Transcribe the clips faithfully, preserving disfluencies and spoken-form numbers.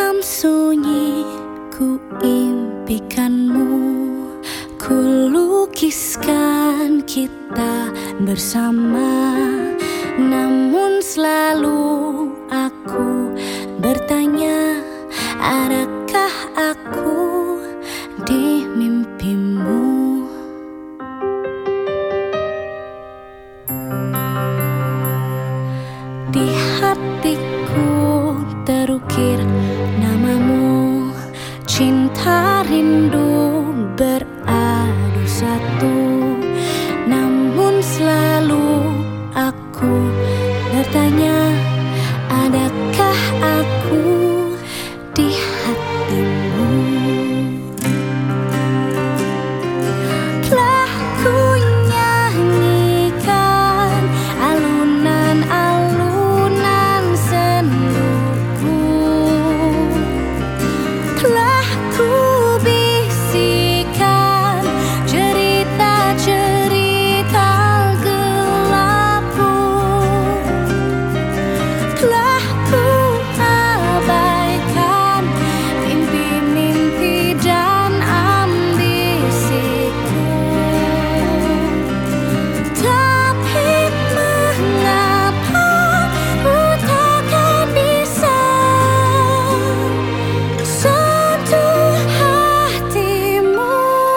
Dalam sunyi ku impikanmu, ku lukiskan kita bersama. Namun selalu aku bertanya, adakah aku di mimpimu? Di hatiku terukir namamu, cinta rindu beradu satu. Namun selalu aku bertanya, adakah aku di hatimu? Telah ku nyanyikan alunan-alunan senduku, telah ku bisikan cerita-cerita gelapku, telah ku abaikan mimpi-mimpi dan ambisiku. Tapi mengapa ku takkan bisa sentuh hatimu?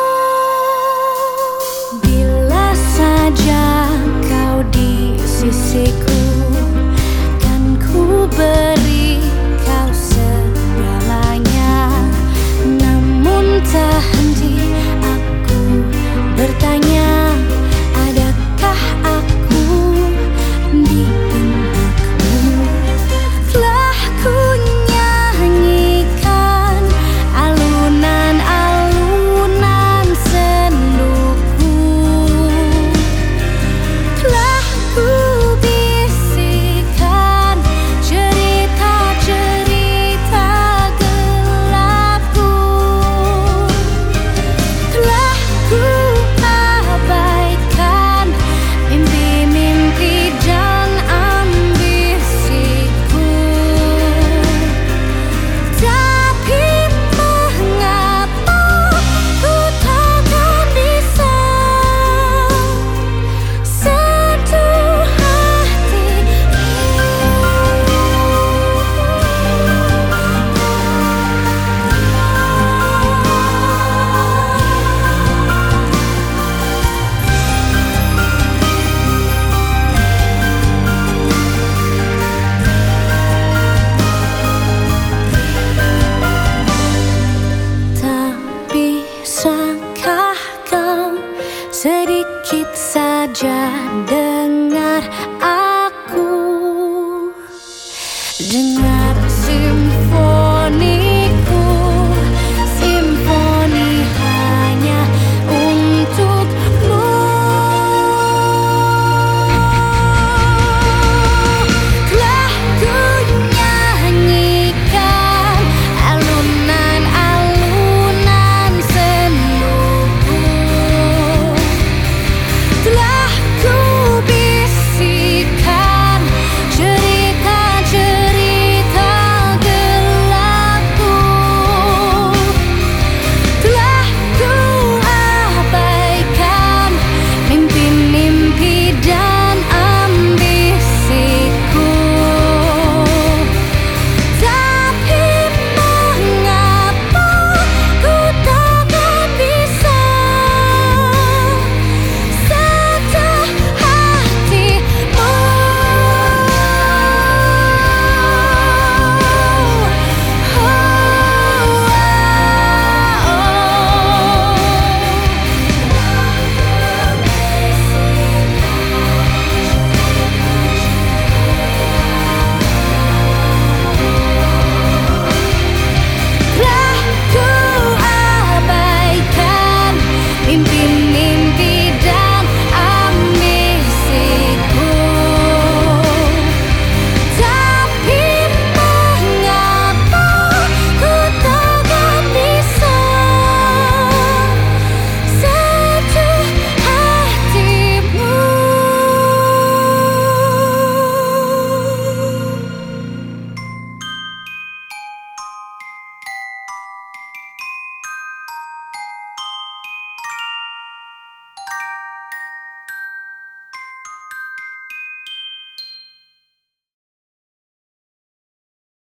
Bila saja kau di sisiku, kan ku beri kau segalanya. Namun tak henti aku bertanya, adakah aku di benakmu? Telah ku nyanyikan alunan-alunan senduku, telah ku bisikan cerita-cerita gelapku, telah ku abaikan mimpi-mimpi dan ambisiku. Tapi mengapa ku takkan bisa sentuh hatimu? Tak bisakah kau sedikit saja